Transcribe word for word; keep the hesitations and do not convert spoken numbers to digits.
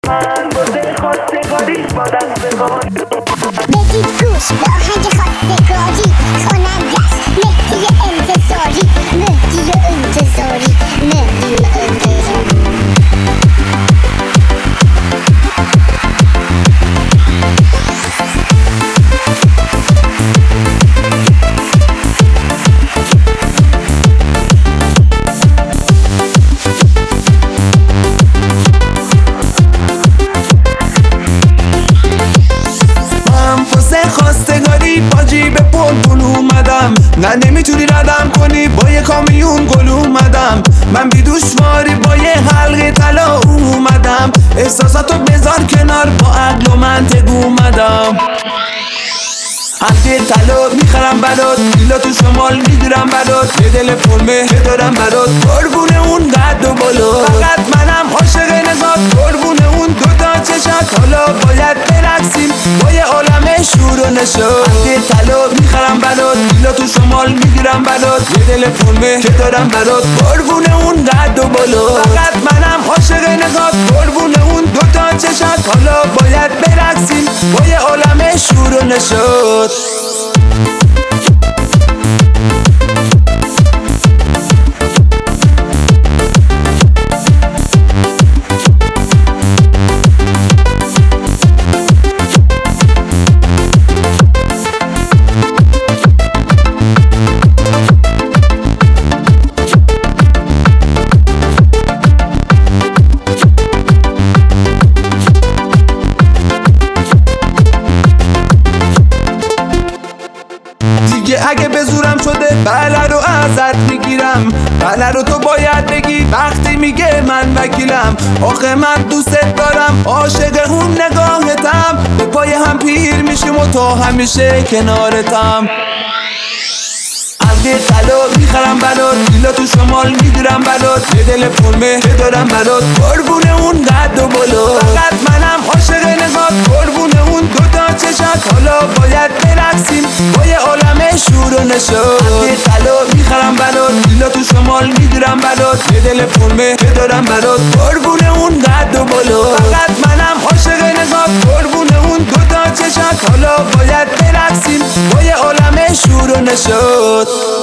من واسه خواستگاری با دست بگاری بدید گوش به آهنگ خواستگاری خوانندش مهدی انتظاری مهدی انتظاری مهدی انتظاری خواستگاری با جیب پر پول اومدم، نه نمیتونی ردم کنی با یه کامیون گل اومدم. من بی دوشواری با یه حلقه طلا اومدم، احساساتو بذار کنار با عقل و منطق اومدم. حلقه طلا میخرم برات، ویلا تو شمال میگیرم برات، یه دل پر مهر دارم برات، قربون اون قد و بالا. فقط منم عاشق نگات، قربون اون دوتا چشات. حالا باید برقصیم با یه عالم شور و نشاط. حلقه طلا میخرم برات، ویلا تو شمال میگیرم برات، یه دل پر مهر دارم برات، قربون اون قد و بالا. فقط منم عاشق نگات، قربون اون دوتا چشات. حالا باید برقصیم با یه عالم شور و نشاط. اگه به زورم شده بله رو ازت میگیرم، بله رو تو باید بگی وقتی میگه من وکیلم. آخه من دوستت دارم، عاشق اون نگاهتم، به پای هم پیر میشیم و تا همیشه کنارتم. حلقه طلا میخرم برات، ویلا تو شمال میگیرم برات، یه دل پر مهر دارم برات، قربون اون قد و بالا. فقط منم عاشق نگات، قربون اون دوتا چشات. حالا باید برقصیم با یه عالم شور و نشاط. حلقه طلا میخرم برات، ویلا تو شمال میگیرم برات، یه دل پر مهر دارم برات، قربون اون قد و بالا. فقط منم عاشق نگات، قربون اون دوتا چشات. حالا باید برقصیم با یه عالم شور و نشاط.